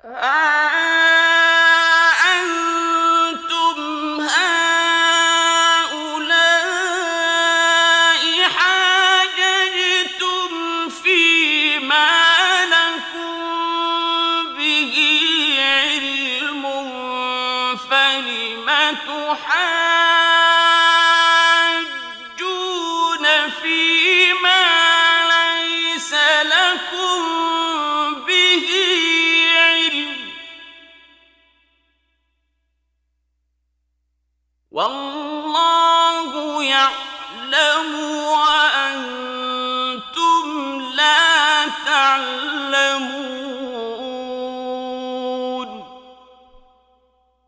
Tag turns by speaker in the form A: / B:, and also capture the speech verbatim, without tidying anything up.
A: ها أنتم هؤلاء حاججتم فيما لكم به علم، فلم تحاجون فيما ليس لكم به علم، والله يعلم